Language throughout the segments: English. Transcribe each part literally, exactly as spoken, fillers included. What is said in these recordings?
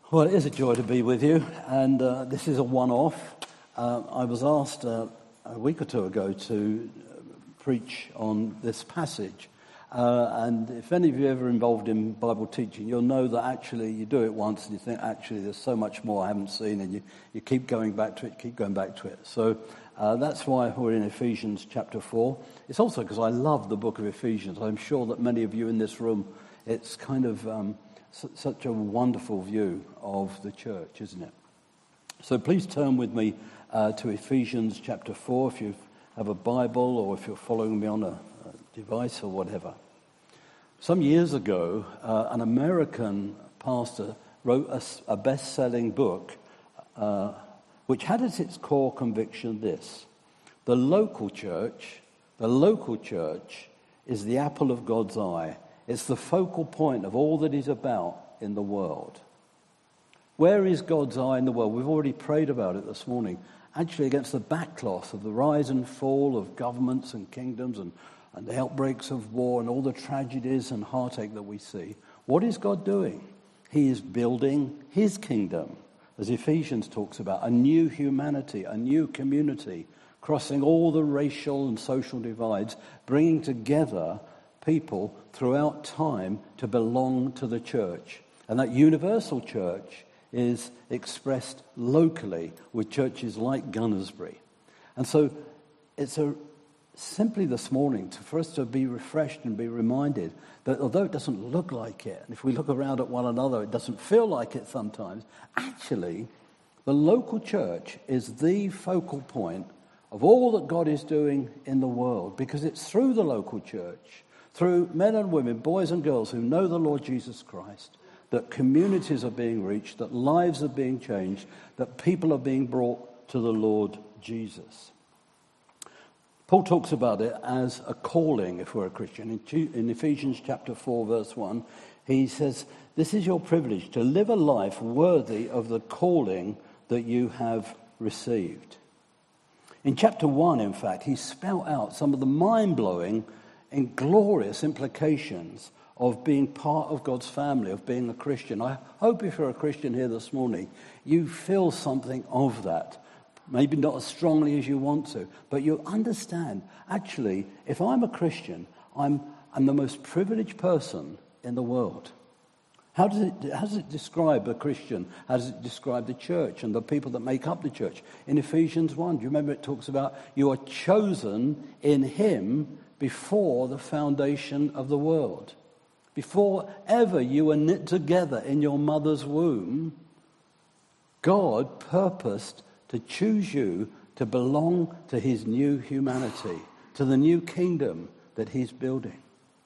Well, it is a joy to be with you, and uh, this is a one-off. Uh, I was asked uh, a week or two ago to preach on this passage, uh, and if any of you are ever involved in Bible teaching, you'll know that actually you do it once and you think, actually, there's so much more I haven't seen, and you, you keep going back to it, keep going back to it. So uh, that's why we're in Ephesians chapter four. It's also because I love the book of Ephesians. I'm sure that many of you in this room, it's kind of... Um, Such a wonderful view of the church, isn't it? So please turn with me uh, to Ephesians chapter four if you have a Bible or if you're following me on a, a device or whatever. Some years ago, uh, an American pastor wrote a, a best-selling book uh, which had as its core conviction this: the local church, the local church is the apple of God's eye. It's the focal point of all that he's about in the world. Where is God's eye in the world? We've already prayed about it this morning. Actually, against the backcloth of the rise and fall of governments and kingdoms and, and the outbreaks of war and all the tragedies and heartache that we see, what is God doing? He is building his kingdom, as Ephesians talks about, a new humanity, a new community, crossing all the racial and social divides, bringing together people throughout time to belong to the church. And that universal church is expressed locally with churches like Gunnersbury. And so it's a, simply this morning to, for us to be refreshed and be reminded that although it doesn't look like it, and if we look around at one another, it doesn't feel like it sometimes, actually the local church is the focal point of all that God is doing in the world, because it's through the local church, through men and women, boys and girls who know the Lord Jesus Christ, that communities are being reached, that lives are being changed, that people are being brought to the Lord Jesus. Paul talks about it as a calling if we're a Christian. In Ephesians chapter four, verse one, he says, "This is your privilege, to live a life worthy of the calling that you have received." In chapter one, in fact, he spelt out some of the mind-blowing and glorious implications of being part of God's family, of being a Christian. I hope if you're a Christian here this morning, you feel something of that. Maybe not as strongly as you want to, but you understand, actually, if I'm a Christian, I'm, I'm the most privileged person in the world. How does it, how does it describe a Christian? How does it describe the church and the people that make up the church? In Ephesians one, do you remember it talks about you are chosen in him before the foundation of the world. Before ever you were knit together in your mother's womb, God purposed to choose you to belong to his new humanity, to the new kingdom that he's building.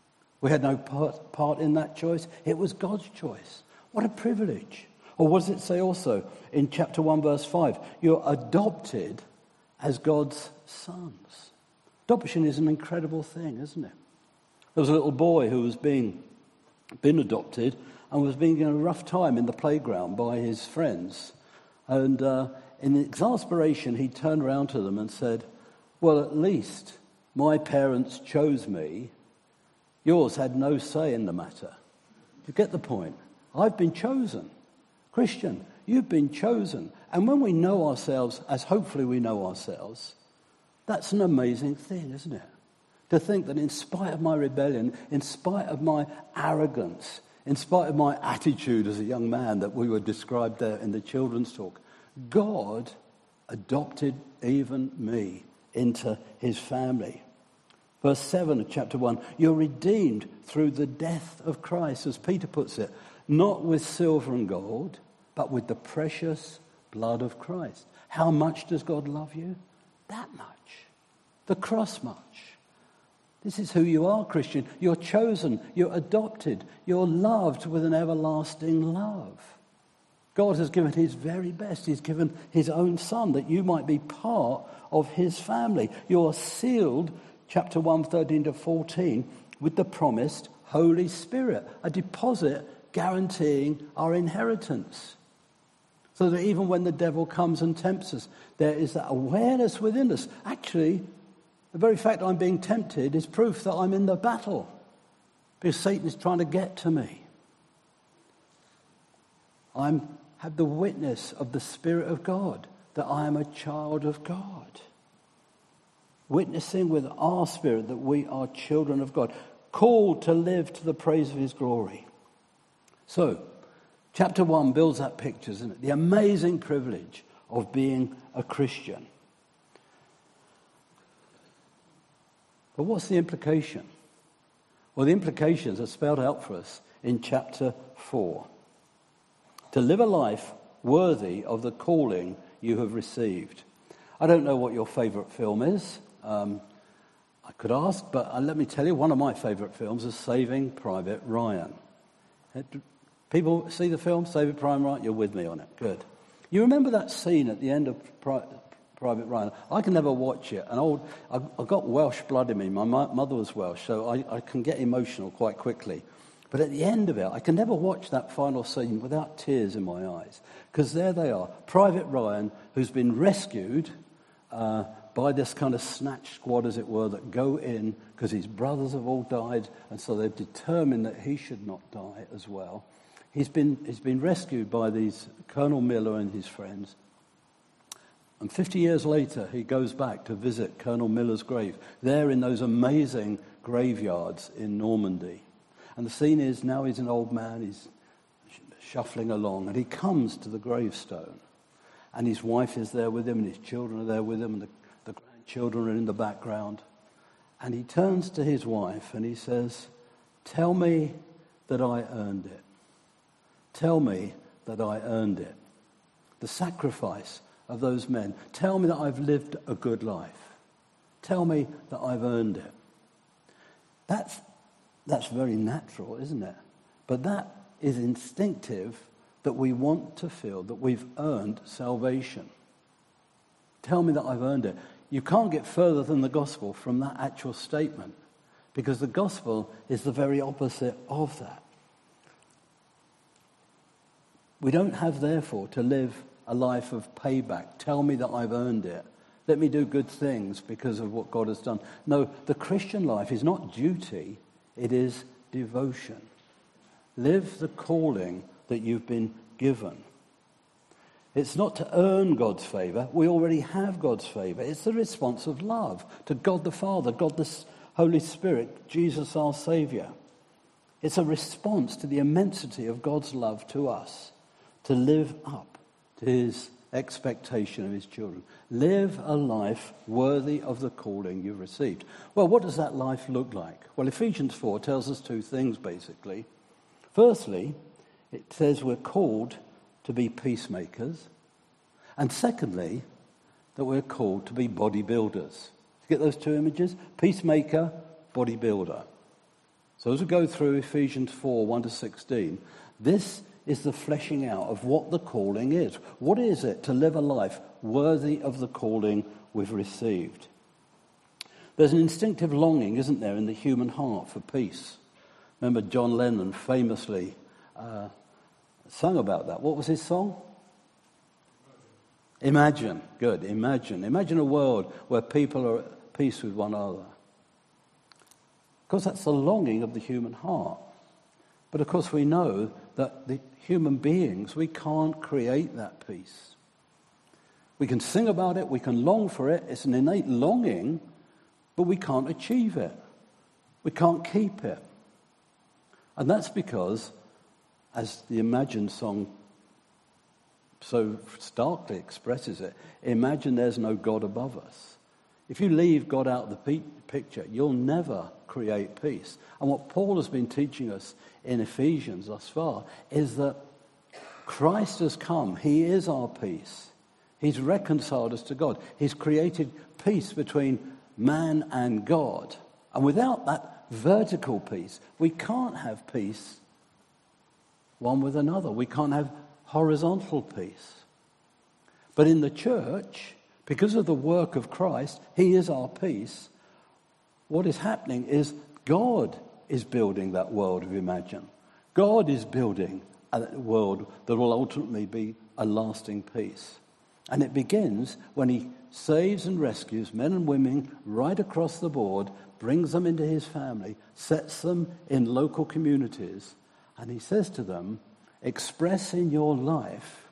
We had no part, part in that choice. It was God's choice. What a privilege. Or what does it say also in chapter one, verse five? You're adopted as God's sons. Adoption is an incredible thing, isn't it? There was a little boy who was being been adopted and was being given a rough time in the playground by his friends. And uh, in exasperation, he turned around to them and said, "Well, at least my parents chose me. Yours had no say in the matter." You get the point? I've been chosen. Christian, you've been chosen. And when we know ourselves, as hopefully we know ourselves, that's an amazing thing, isn't it? To think that in spite of my rebellion, in spite of my arrogance, in spite of my attitude as a young man that we were described there in the children's talk, God adopted even me into his family. Verse seven of chapter one, you're redeemed through the death of Christ, as Peter puts it, not with silver and gold, but with the precious blood of Christ. How much does God love you? That much. The cross much. This is who you are, Christian. You're chosen. You're adopted. You're loved with an everlasting love. God has given his very best. He's given his own son that you might be part of his family. You're sealed, chapter one, thirteen to fourteen, with the promised Holy Spirit, a deposit guaranteeing our inheritance. So that even when the devil comes and tempts us, there is that awareness within us. Actually, the very fact I'm being tempted is proof that I'm in the battle, because Satan is trying to get to me. I'm have the witness of the Spirit of God, that I am a child of God. Witnessing with our spirit that we are children of God, called to live to the praise of his glory. So, chapter one builds that picture, isn't it? The amazing privilege of being a Christian. But what's the implication? Well, the implications are spelled out for us in chapter four. To live a life worthy of the calling you have received. I don't know what your favourite film is. Um, I could ask, but uh, let me tell you, one of my favourite films is Saving Private Ryan. People see the film, Saving Private Ryan? You're with me on it. Good. You remember that scene at the end of Pri- Private Ryan? I can never watch it. And old, I've, I've got Welsh blood in me. My mo- mother was Welsh, so I, I can get emotional quite quickly. But at the end of it, I can never watch that final scene without tears in my eyes. Because there they are, Private Ryan, who's been rescued uh, by this kind of snatch squad, as it were, that go in because his brothers have all died, and so they've determined that he should not die as well. He's been, he's been rescued by these Colonel Miller and his friends. And fifty years later, he goes back to visit Colonel Miller's grave, there in those amazing graveyards in Normandy. And the scene is, now he's an old man, he's shuffling along, and he comes to the gravestone. And his wife is there with him, and his children are there with him, and the, the grandchildren are in the background. And he turns to his wife and he says, "Tell me that I earned it. Tell me that I earned it. The sacrifice of those men. Tell me that I've lived a good life. Tell me that I've earned it." That's, that's very natural, isn't it? But that is instinctive, that we want to feel that we've earned salvation. Tell me that I've earned it. You can't get further than the gospel from that actual statement, because the gospel is the very opposite of that. We don't have, therefore, to live a life of payback. Tell me that I've earned it. Let me do good things because of what God has done. No, the Christian life is not duty, it is devotion. Live the calling that you've been given. It's not to earn God's favour. We already have God's favour. It's the response of love to God the Father, God the Holy Spirit, Jesus our Saviour. It's a response to the immensity of God's love to us, to live up to his expectation of his children. Live a life worthy of the calling you've received. Well, what does that life look like? Well, Ephesians four tells us two things, basically. Firstly, it says we're called to be peacemakers. And secondly, that we're called to be bodybuilders. You get those two images? Peacemaker, bodybuilder. So as we go through Ephesians four, one to sixteen, this is the fleshing out of what the calling is. What is it to live a life worthy of the calling we've received? There's an instinctive longing, isn't there, in the human heart for peace. Remember John Lennon famously uh, sung about that. What was his song? Imagine. Good, imagine. Imagine a world where people are at peace with one another. Of course, that's the longing of the human heart. But of course, we know that the human beings, we can't create that peace. We can sing about it, we can long for it. It's an innate longing, but we can't achieve it. We can't keep it. And that's because, as the Imagine song so starkly expresses it, imagine there's no God above us. If you leave God out of the pe- picture, you'll never create peace. And what Paul has been teaching us in Ephesians thus far is that Christ has come. He is our peace. He's reconciled us to God. He's created peace between man and God. And without that vertical peace, we can't have peace one with another. We can't have horizontal peace. But in the church, because of the work of Christ, he is our peace. What is happening is God is building that world of Imagine. God is building a world that will ultimately be a lasting peace. And it begins when he saves and rescues men and women right across the board, brings them into his family, sets them in local communities, and he says to them, express in your life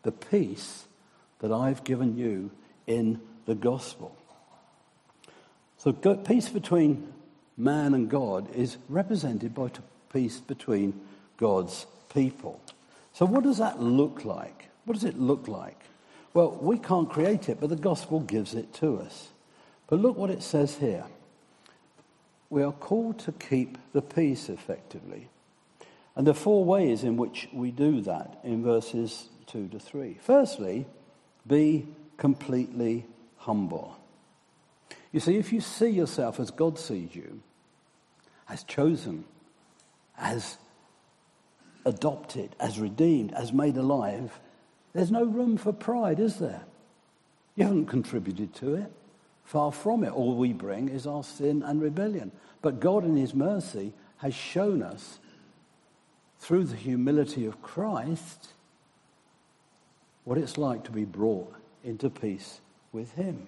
the peace that I've given you in the gospel. So peace between man and God is represented by peace between God's people. So what does that look like? What does it look like? Well, we can't create it, but the gospel gives it to us. But look what it says here. We are called to keep the peace effectively. And there are four ways in which we do that in verses two to three. Firstly, be completely humble. You see, if you see yourself as God sees you, as chosen, as adopted, as redeemed, as made alive, there's no room for pride, is there? You haven't contributed to it. Far from it. All we bring is our sin and rebellion. But God in his mercy has shown us, through the humility of Christ, what it's like to be brought into peace with him.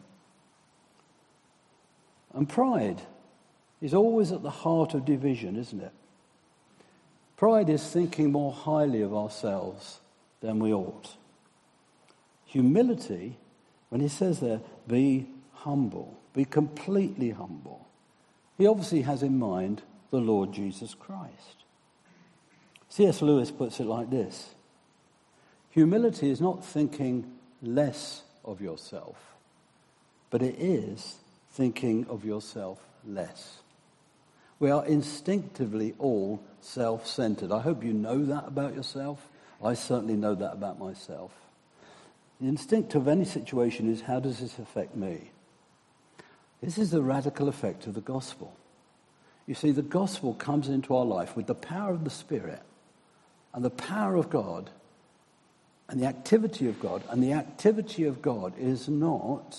And pride is always at the heart of division, isn't it? Pride is thinking more highly of ourselves than we ought. Humility, when he says there, be humble, be completely humble, he obviously has in mind the Lord Jesus Christ. C S Lewis puts it like this: humility is not thinking less of yourself, but it is thinking of yourself less. We are instinctively all self-centered. I hope you know that about yourself. I certainly know that about myself. The instinct of any situation is, how does this affect me? This is the radical effect of the gospel. You see, the gospel comes into our life with the power of the Spirit and the power of God and the activity of God. And the activity of God is not,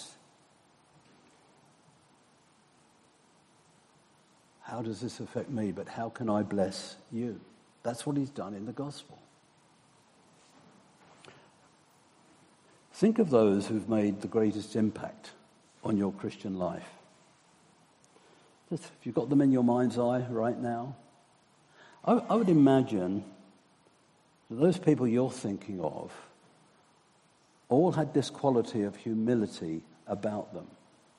how does this affect me, but how can I bless you? That's what he's done in the gospel. Think of those who've made the greatest impact on your Christian life. Just, if you've got them in your mind's eye right now, I, I would imagine that those people you're thinking of all had this quality of humility about them.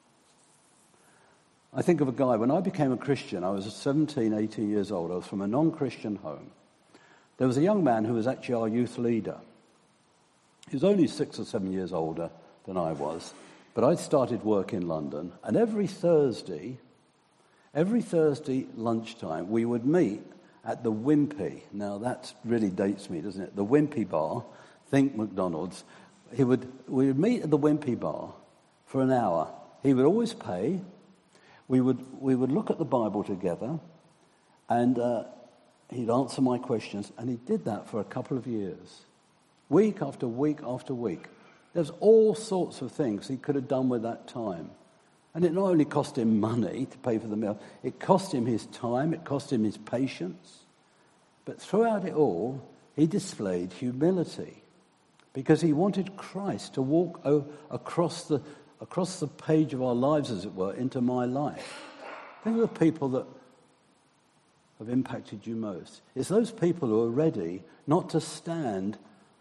I think of a guy, when I became a Christian, I was seventeen, eighteen years old. I was from a non-Christian home. There was a young man who was actually our youth leader. He was only six or seven years older than I was, but I'd started work in London, and every Thursday, every Thursday lunchtime, we would meet at the Wimpy. Now that really dates me, doesn't it? The Wimpy bar, think McDonald's. He would, we would meet at the Wimpy bar for an hour. He would always pay. We would, we would look at the Bible together, and uh, he'd answer my questions, and he did that for a couple of years. Week after week after week. There's all sorts of things he could have done with that time. And it not only cost him money to pay for the meal, it cost him his time, it cost him his patience. But throughout it all, he displayed humility because he wanted Christ to walk o- across the across the page of our lives, as it were, into my life. Think of the people that have impacted you most. It's those people who are ready not to stand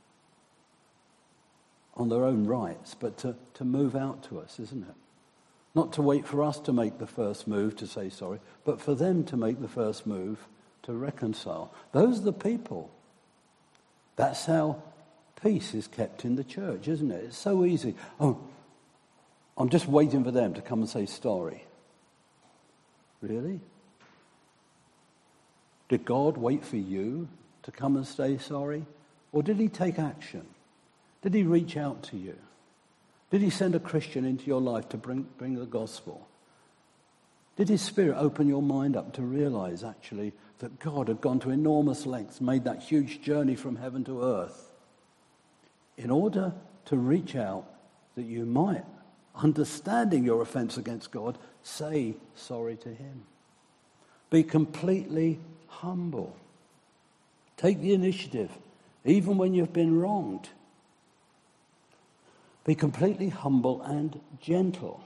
on their own rights, but to, to move out to us, isn't it? Not to wait for us to make the first move to say sorry, but for them to make the first move to reconcile. Those are the people. That's how peace is kept in the church, isn't it? It's so easy. Oh, I'm just waiting for them to come and say sorry. Really? Did God wait for you to come and say sorry? Or did he take action? Did he reach out to you? Did he send a Christian into your life to bring, bring the gospel? Did his Spirit open your mind up to realize, actually, that God had gone to enormous lengths, made that huge journey from heaven to earth, in order to reach out that you might, understanding your offense against God, say sorry to him? Be completely humble. Take the initiative, even when you've been wronged. Be completely humble and gentle.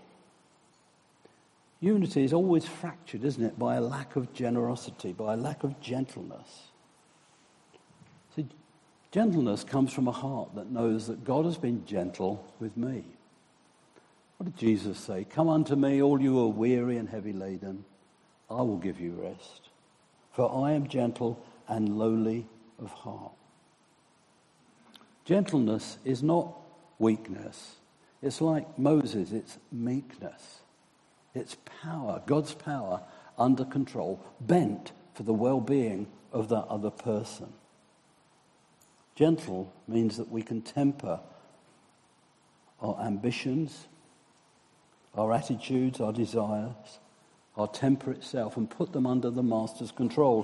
Unity is always fractured, isn't it, by a lack of generosity, by a lack of gentleness. See, Gentleness comes from a heart that knows that God has been gentle with me. What did Jesus say? Come unto me, all you who are weary and heavy laden. I will give you rest. For I am gentle and lowly of heart. Gentleness is not weakness. It's like Moses, it's meekness. It's power, God's power under control, bent for the well-being of that other person. Gentle means that we can temper our ambitions, our attitudes, our desires, our temper itself, and put them under the Master's control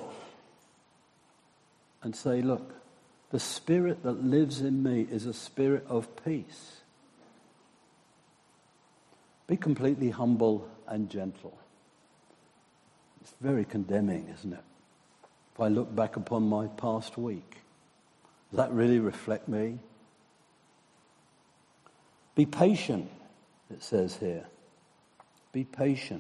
and say, look, the spirit that lives in me is a spirit of peace. Be completely humble and gentle. It's very condemning, isn't it? If I look back upon my past week, does that really reflect me? Be patient, it says here. Be patient.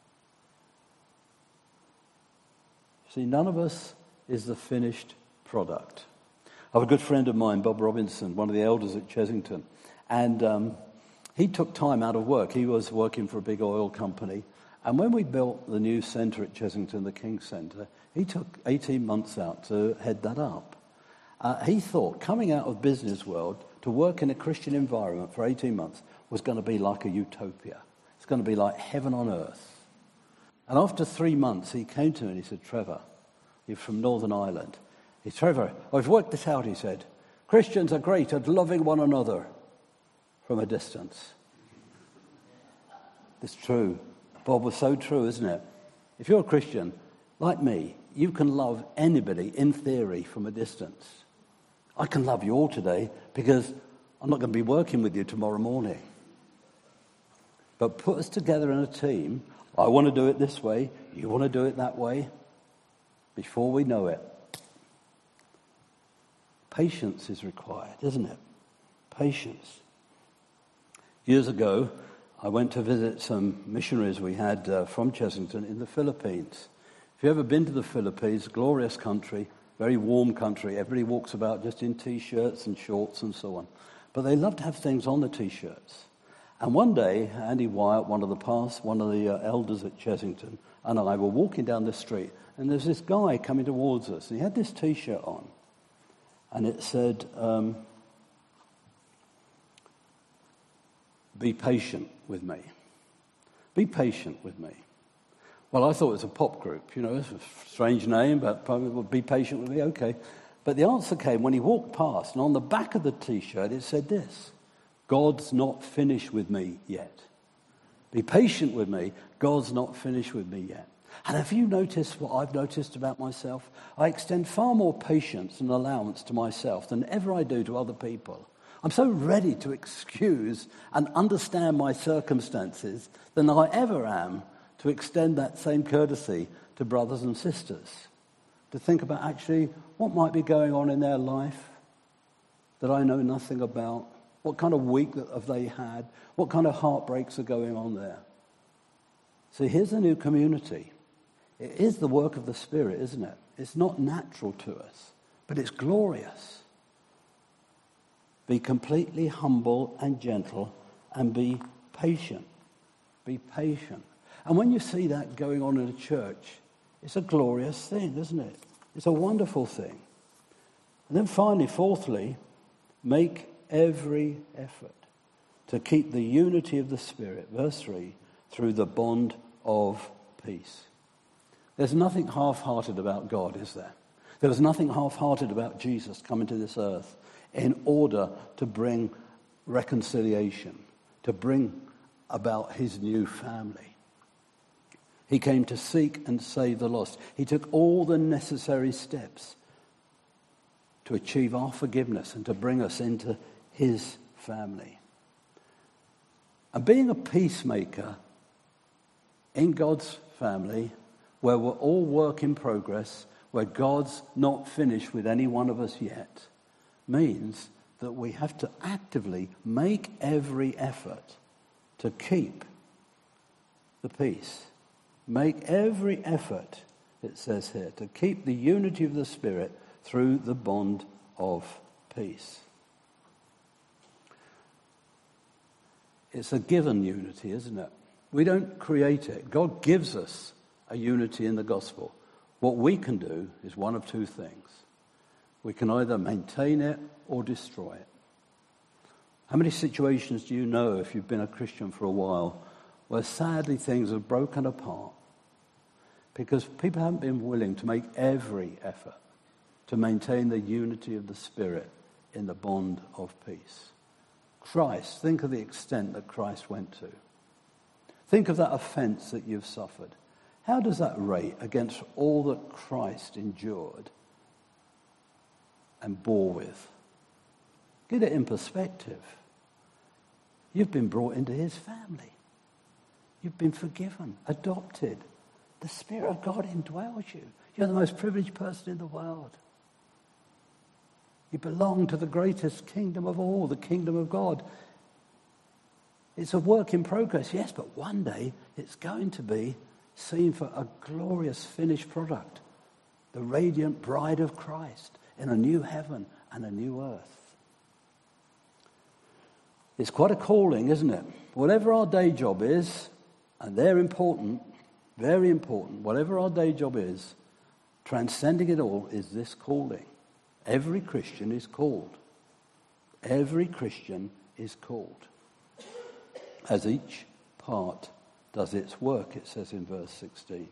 See, none of us is the finished product. I have a good friend of mine, Bob Robinson, one of the elders at Chesington, and um, he took time out of work. He was working for a big oil company, and when we built the new centre at Chesington, the King's Centre, he took eighteen months out to head that up. Uh, he thought coming out of business world to work in a Christian environment for eighteen months was going to be like a utopia. It's going to be like heaven on earth. And after three months, he came to me and he said, Trevor, you're from Northern Ireland. He said, Trevor, I've worked this out, he said. Christians are great at loving one another from a distance. It's true. Bob was so true, isn't it? If you're a Christian, like me, you can love anybody, in theory, from a distance. I can love you all today because I'm not going to be working with you tomorrow morning. But put us together in a team. I want to do it this way. You want to do it that way. Before we know it, patience is required, isn't it? Patience. Years ago, I went to visit some missionaries we had uh, from Chesington in the Philippines. If you've ever been to the Philippines, glorious country, very warm country. Everybody walks about just in T-shirts and shorts and so on. But they love to have things on the T-shirts. And one day, Andy Wyatt, one of the past, one of the uh, elders at Chesington, and I were walking down the street, and there's this guy coming towards us, and he had this T-shirt on, and it said, um, be patient with me. Be patient with me. Well, I thought it was a pop group, you know, it's a strange name, but probably would be patient with me, okay. But the answer came when he walked past, and on the back of the T-shirt it said this, God's not finished with me yet. Be patient with me, God's not finished with me yet. And have you noticed what I've noticed about myself? I extend far more patience and allowance to myself than ever I do to other people. I'm so ready to excuse and understand my circumstances than I ever am to extend that same courtesy to brothers and sisters. To think about actually what might be going on in their life that I know nothing about. What kind of week have they had? What kind of heartbreaks are going on there? See, here's a new community. It is the work of the Spirit, isn't it? It's not natural to us, but it's glorious. Be completely humble and gentle and be patient. Be patient. And when you see that going on in a church, it's a glorious thing, isn't it? It's a wonderful thing. And then finally, fourthly, make every effort to keep the unity of the Spirit, verse three, through the bond of peace. There's nothing half-hearted about God, is there? There was nothing half-hearted about Jesus coming to this earth in order to bring reconciliation, to bring about his new family. He came to seek and save the lost. He took all the necessary steps to achieve our forgiveness and to bring us into his family. And being a peacemaker in God's family, where we're all work in progress, where God's not finished with any one of us yet, means that we have to actively make every effort to keep the peace. Make every effort, it says here, to keep the unity of the Spirit through the bond of peace. It's a given unity, isn't it? We don't create it. God gives us a unity in the gospel. What we can do is one of two things. We can either maintain it or destroy it. How many situations do you know, if you've been a Christian for a while, where sadly things have broken apart because people haven't been willing to make every effort to maintain the unity of the Spirit in the bond of peace? Christ, think of the extent that Christ went to. Think of that offense that you've suffered. How does that rate against all that Christ endured and bore with? Get it in perspective. You've been brought into his family. You've been forgiven, adopted. The Spirit of God indwells you. You're the most privileged person in the world. You belong to the greatest kingdom of all, the kingdom of God. It's a work in progress, yes, but one day it's going to be seen for a glorious finished product, the radiant bride of Christ in a new heaven and a new earth. It's quite a calling, isn't it? Whatever our day job is, and they're important, very important, whatever our day job is, transcending it all is this calling. Every Christian is called. Every Christian is called. As each part does its work, it says in verse sixteen.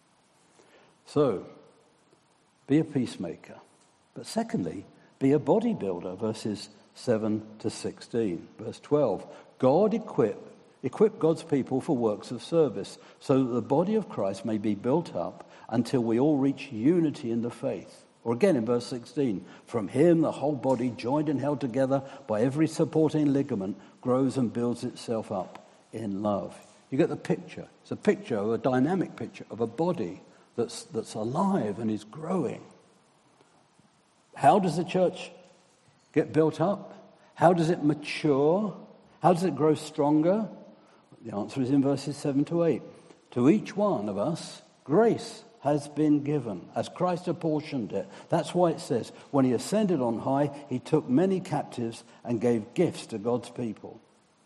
So, be a peacemaker. But secondly, be a bodybuilder, verses seven to sixteen. Verse twelve, God equip, equip God's people for works of service, so that the body of Christ may be built up until we all reach unity in the faith. Or again in verse sixteen, from him the whole body, joined and held together by every supporting ligament, grows and builds itself up in love. You get the picture. It's a picture, of a dynamic picture of a body that's that's alive and is growing. How does the church get built up? How does it mature? How does it grow stronger? The answer is in verses seven to eight. To each one of us, grace has been given, as Christ apportioned it. That's why it says, when he ascended on high, he took many captives and gave gifts to God's people.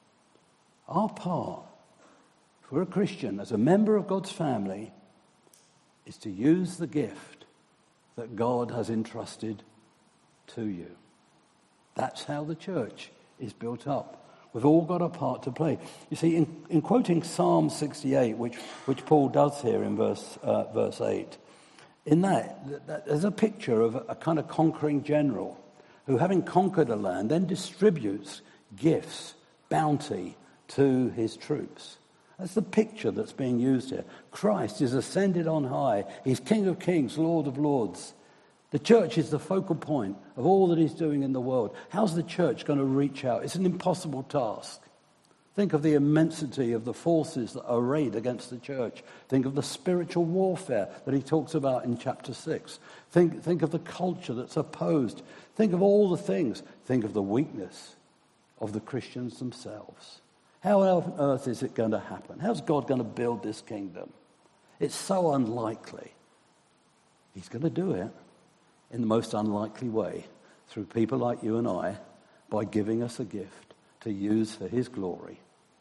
Our part, if we're a Christian, as a member of God's family, is to use the gift that God has entrusted to you. That's how the church is built up. We've all got a part to play. You see, in, in quoting Psalm sixty-eight, which, which Paul does here in verse, uh, verse eight, in that, that, there's a picture of a, a kind of conquering general who, having conquered a land, then distributes gifts, bounty, to his troops. That's the picture that's being used here. Christ is ascended on high. He's King of kings, Lord of lords. The church is the focal point of all that he's doing in the world. How's the church going to reach out? It's an impossible task. Think of the immensity of the forces that are arrayed against the church. Think of the spiritual warfare that he talks about in chapter six. Think, think of the culture that's opposed. Think of all the things. Think of the weakness of the Christians themselves. How on earth is it going to happen? How's God going to build this kingdom? It's so unlikely. He's going to do it in the most unlikely way, through people like you and I, by giving us a gift to use for his glory.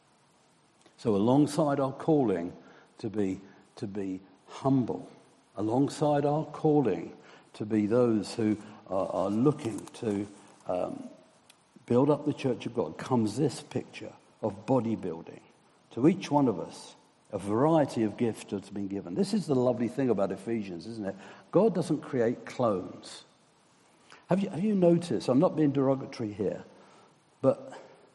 So alongside our calling to be, to be humble, alongside our calling to be those who are, are looking to um, build up the church of God, comes this picture of bodybuilding. To each one of us, a variety of gifts that's been given. This is the lovely thing about Ephesians, isn't it? God doesn't create clones. Have you, have you noticed, I'm not being derogatory here, but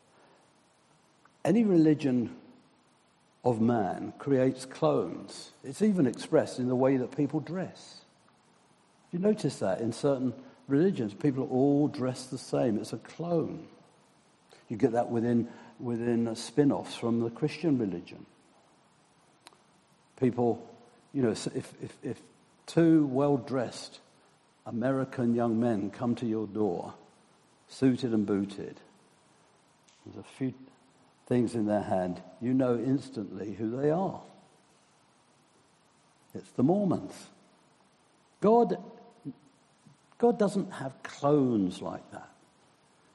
any religion of man creates clones. It's even expressed in the way that people dress. You notice that in certain religions, people are all dressed the same. It's a clone. You get that within, within spin-offs from the Christian religion. People, you know, if, if, if two well-dressed American young men come to your door, suited and booted, there's a few things in their hand, you know instantly who they are. It's the Mormons. God, God doesn't have clones like that.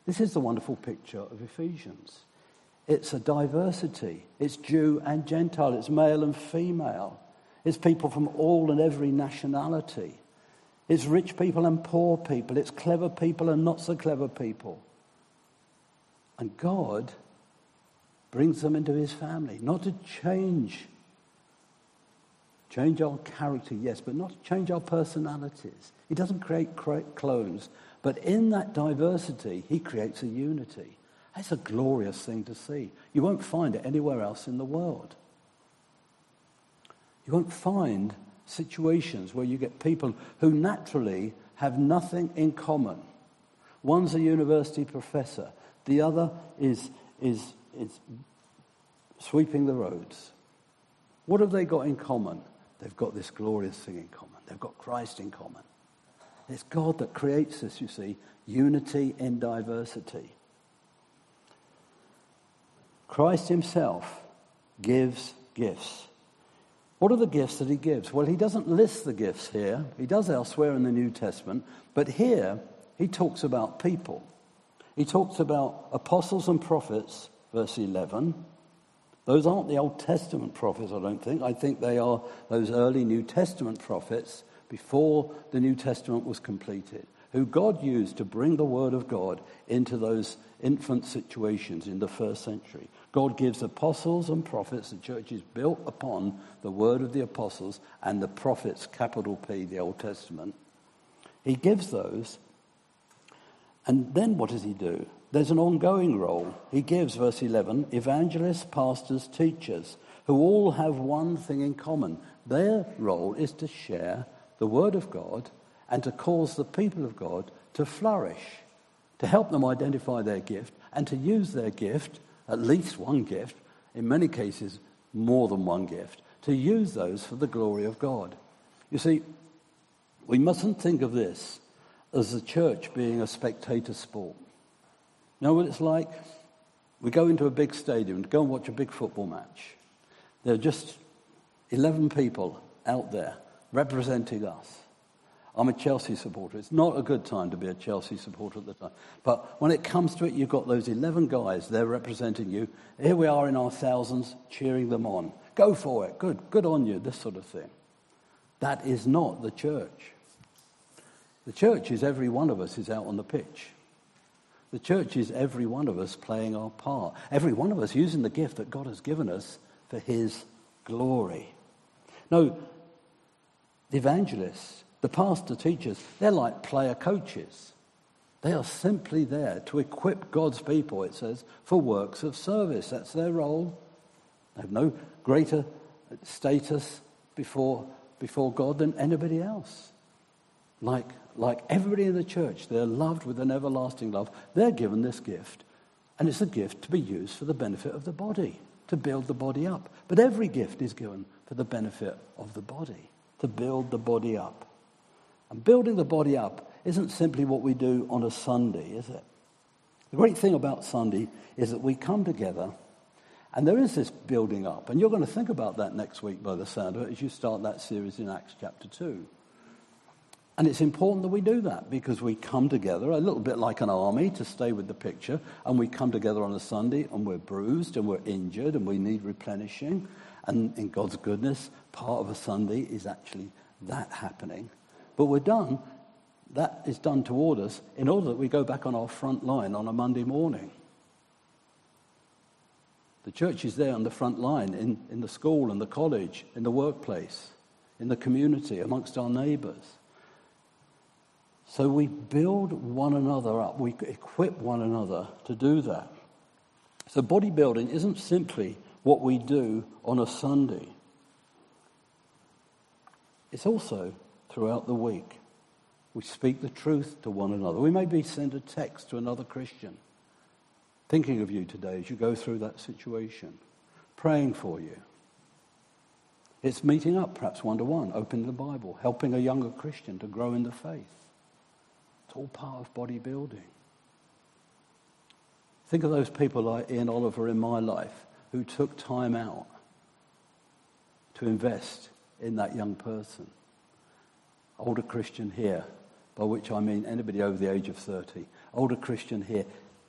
This is the wonderful picture of Ephesians. It's a diversity. It's Jew and Gentile. It's male and female. It's people from all and every nationality. It's rich people and poor people. It's clever people and not so clever people. And God brings them into his family, not to change, change our character, yes, but not to change our personalities. He doesn't create clones, but in that diversity, he creates a unity. That's a glorious thing to see. You won't find it anywhere else in the world. You won't find situations where you get people who naturally have nothing in common. One's a university professor. The other is, is, is sweeping the roads. What have they got in common? They've got this glorious thing in common. They've got Christ in common. It's God that creates this, you see, unity in diversity. Christ himself gives gifts. What are the gifts that he gives? Well, he doesn't list the gifts here. He does elsewhere in the New Testament. But here, he talks about people. He talks about apostles and prophets, verse eleven. Those aren't the Old Testament prophets, I don't think. I think they are those early New Testament prophets before the New Testament was completed, who God used to bring the word of God into those infant situations in the first century. God gives apostles and prophets. The church is built upon the word of the apostles and the prophets, capital P, the Old Testament. He gives those, and then what does he do? There's an ongoing role. He gives, verse eleven, evangelists, pastors, teachers, who all have one thing in common. Their role is to share the word of God and to cause the people of God to flourish, to help them identify their gift and to use their gift, at least one gift, in many cases more than one gift, to use those for the glory of God. You see, we mustn't think of this as the church being a spectator sport. You know what it's like? We go into a big stadium to go and watch a big football match. There are just eleven people out there representing us. I'm a Chelsea supporter. It's not a good time to be a Chelsea supporter at the time. But when it comes to it, you've got those eleven guys, they're representing you. Here we are in our thousands, cheering them on. Go for it. Good. Good on you, this sort of thing. That is not the church. The church is every one of us is out on the pitch. The church is every one of us playing our part. Every one of us using the gift that God has given us for his glory. No, the evangelists, the pastor teachers, they're like player coaches. They are simply there to equip God's people, it says, for works of service. That's their role. They have no greater status before, before God than anybody else. Like, like everybody in the church, they're loved with an everlasting love. They're given this gift, and it's a gift to be used for the benefit of the body, to build the body up. But every gift is given for the benefit of the body, to build the body up. And building the body up isn't simply what we do on a Sunday, is it? The great thing about Sunday is that we come together, and there is this building up. And you're going to think about that next week by the sound of it as you start that series in Acts chapter two. And it's important that we do that because we come together a little bit like an army, to stay with the picture, and we come together on a Sunday and we're bruised and we're injured and we need replenishing. And in God's goodness, part of a Sunday is actually that happening. But we're done, that is done toward us in order that we go back on our front line on a Monday morning. The church is there on the front line in, in the school and the college, in the workplace, in the community, amongst our neighbours. So we build one another up. We equip one another to do that. So bodybuilding isn't simply what we do on a Sunday. It's also throughout the week. We speak the truth to one another. We maybe send a text to another Christian, thinking of you today as you go through that situation, praying for you. It's meeting up, perhaps one-to-one, opening the Bible, helping a younger Christian to grow in the faith. It's all part of bodybuilding. Think of those people like Ian Oliver in my life who took time out to invest in that young person. Older Christian here, by which I mean anybody over the age of thirty. Older Christian here,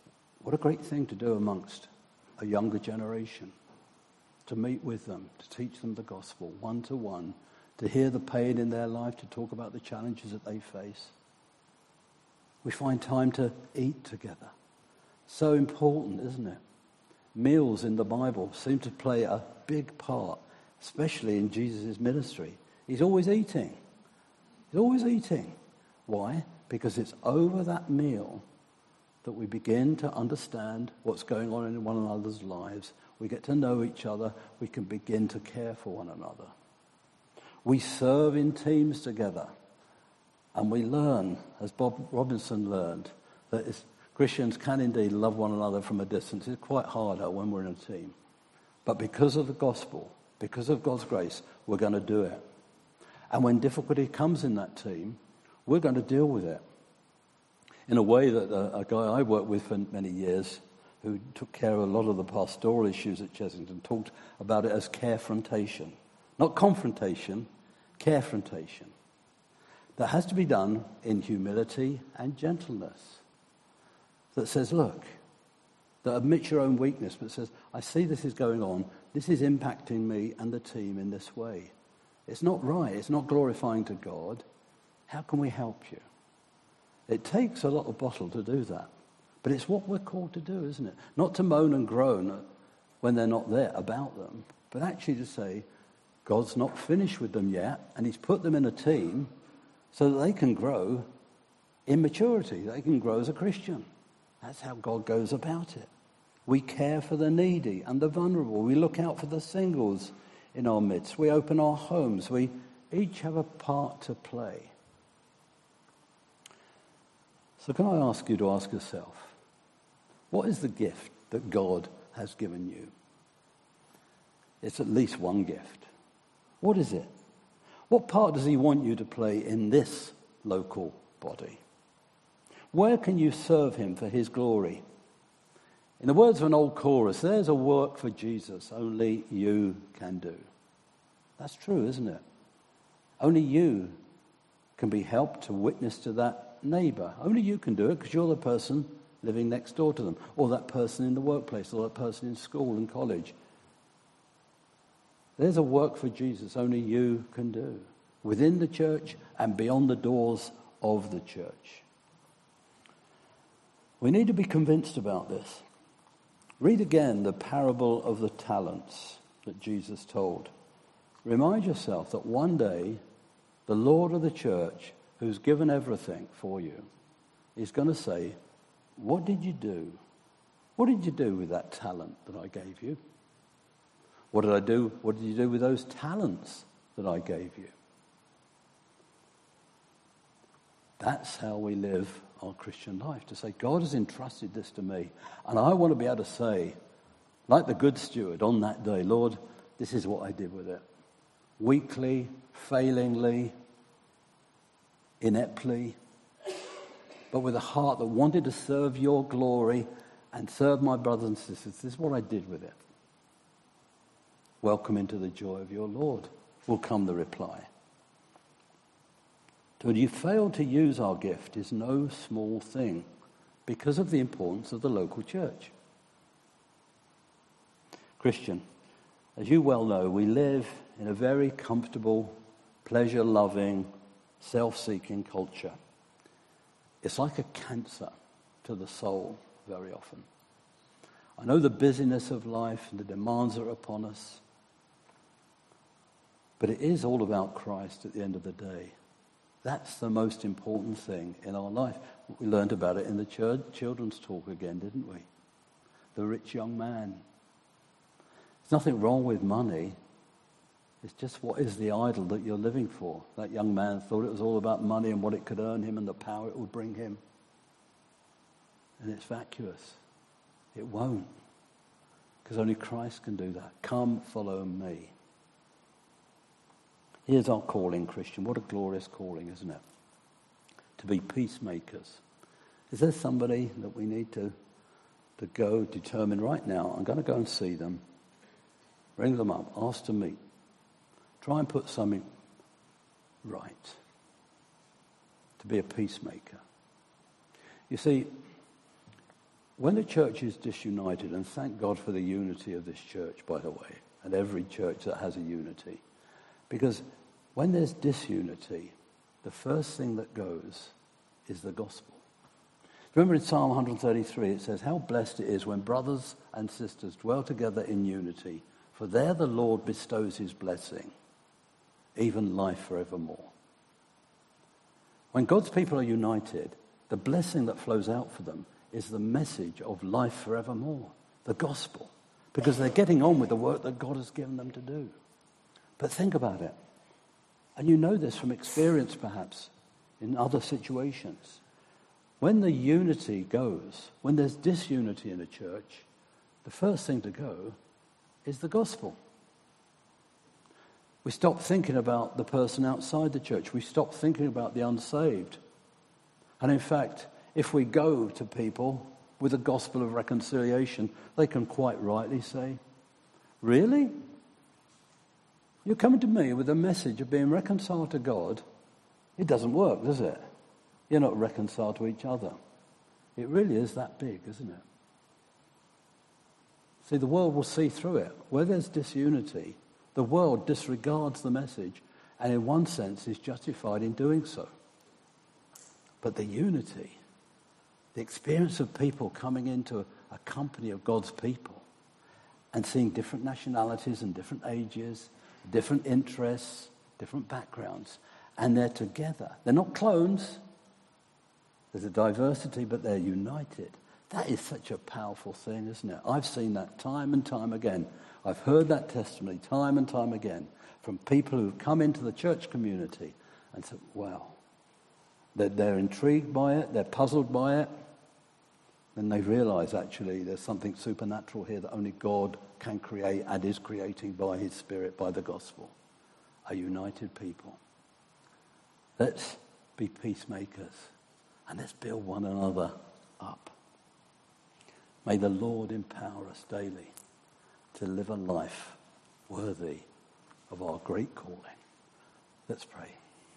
What a great thing to do amongst a younger generation, to meet with them, to teach them the gospel, one-to-one, to hear the pain in their life, to talk about the challenges that they face. We find time to eat together. So important, isn't it? Meals in the Bible seem to play a big part, especially in Jesus' ministry. He's always eating. He's always eating. Why? Because it's over that meal that we begin to understand what's going on in one another's lives. We get to know each other. We can begin to care for one another. We serve in teams together. And we learn, as Bob Robinson learned, that it's, Christians can indeed love one another from a distance. It's quite harder when we're in a team. But because of the gospel, because of God's grace, we're going to do it. And when difficulty comes in that team, we're going to deal with it. In a way that a, a guy I worked with for many years, who took care of a lot of the pastoral issues at Chessington, talked about it as carefrontation. Not confrontation, carefrontation. That has to be done in humility and gentleness. That says, look, that admits your own weakness, but says, I see this is going on. This is impacting me and the team in this way. It's not right. It's not glorifying to God. How can we help you? It takes a lot of bottle to do that. But it's what we're called to do, isn't it? Not to moan and groan when they're not there about them, but actually to say, God's not finished with them yet, and he's put them in a team so that they can grow in maturity. They can grow as a Christian. That's how God goes about it. We care for the needy and the vulnerable. We look out for the singles in our midst. We open our homes. We each have a part to play. So can I ask you to ask yourself, what is the gift that God has given you? It's at least one gift. What is it? What part does he want you to play in this local body? Where can you serve him for his glory? In the words of an old chorus, there's a work for Jesus only you can do. That's true, isn't it? Only you can be helped to witness to that neighbour. Only you can do it because you're the person living next door to them, or that person in the workplace, or that person in school and college. There's a work for Jesus only you can do, within the church and beyond the doors of the church. We need to be convinced about this. Read again the parable of the talents that Jesus told. Remind yourself that one day the Lord of the church, who's given everything for you, is going to say, what did you do? What did you do with that talent that I gave you? What did I do? What did you do with those talents that I gave you? That's how we live our Christian life, to say, God has entrusted this to me, and I want to be able to say, like the good steward on that day, Lord, this is what I did with it. Weakly, failingly, ineptly, but with a heart that wanted to serve your glory and serve my brothers and sisters. This is what I did with it. Welcome into the joy of your Lord, will come the reply. When you fail to use our gift is no small thing because of the importance of the local church. Christian, as you well know, we live in a very comfortable, pleasure-loving, self-seeking culture. It's like a cancer to the soul very often. I know the busyness of life and the demands that are upon us, but it is all about Christ at the end of the day. That's the most important thing in our life. We learned about it in the church, children's talk again, didn't we? The rich young man. There's nothing wrong with money. It's just what is the idol that you're living for. That young man thought it was all about money and what it could earn him and the power it would bring him. And it's vacuous. It won't. Because only Christ can do that. Come, follow me. Here's our calling, Christian. What a glorious calling, isn't it? To be peacemakers. Is there somebody that we need to, to go determine right now? I'm going to go and see them. Ring them up. Ask to meet. Try and put something right. To be a peacemaker. You see, when a church is disunited, and thank God for the unity of this church, by the way, and every church that has a unity, because when there's disunity, the first thing that goes is the gospel. Remember in Psalm one thirty-three, it says, how blessed it is when brothers and sisters dwell together in unity, for there the Lord bestows his blessing, even life forevermore. When God's people are united, the blessing that flows out for them is the message of life forevermore, the gospel, because they're getting on with the work that God has given them to do. But think about it. And you know this from experience, perhaps, in other situations. When the unity goes, when there's disunity in a church, the first thing to go is the gospel. We stop thinking about the person outside the church. We stop thinking about the unsaved. And in fact, if we go to people with a gospel of reconciliation, they can quite rightly say, really? You're coming to me with a message of being reconciled to God? It doesn't work, does it? You're not reconciled to each other. It really is that big, isn't it? See, the world will see through it. Where there's disunity, the world disregards the message and in one sense is justified in doing so. But the unity, the experience of people coming into a company of God's people and seeing different nationalities and different ages, different interests, different backgrounds, and they're together. They're not clones. There's a diversity, but they're united. That is such a powerful thing, isn't it? I've seen that time and time again. I've heard that testimony time and time again from people who've come into the church community and said, wow, they're, they're intrigued by it, they're puzzled by it, then they realize actually there's something supernatural here that only God can create and is creating by his Spirit, by the gospel. A united people. Let's be peacemakers and let's build one another up. May the Lord empower us daily to live a life worthy of our great calling. Let's pray.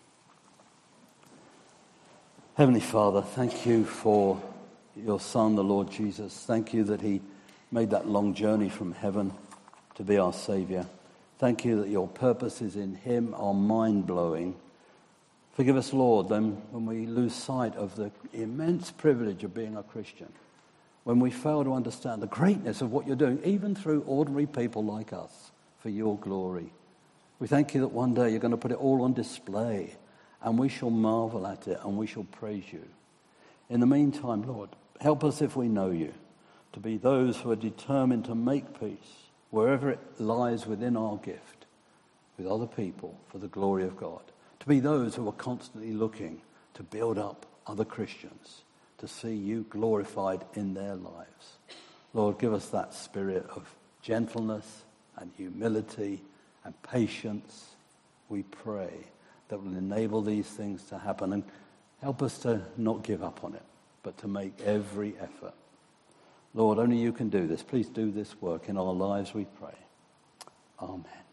Heavenly Father, thank you for your Son, the Lord Jesus. Thank you that he made that long journey from heaven to be our Saviour. Thank you that your purposes in him are mind-blowing. Forgive us, Lord, then when we lose sight of the immense privilege of being a Christian, when we fail to understand the greatness of what you're doing, even through ordinary people like us, for your glory. We thank you that one day you're going to put it all on display, and we shall marvel at it, and we shall praise you. In the meantime, Lord, help us, if we know you, to be those who are determined to make peace, wherever it lies within our gift, with other people for the glory of God. To be those who are constantly looking to build up other Christians, to see you glorified in their lives. Lord, give us that spirit of gentleness and humility and patience, we pray, that will enable these things to happen, and help us to not give up on it, but to make every effort. Lord, only you can do this. Please do this work in our lives, we pray. Amen.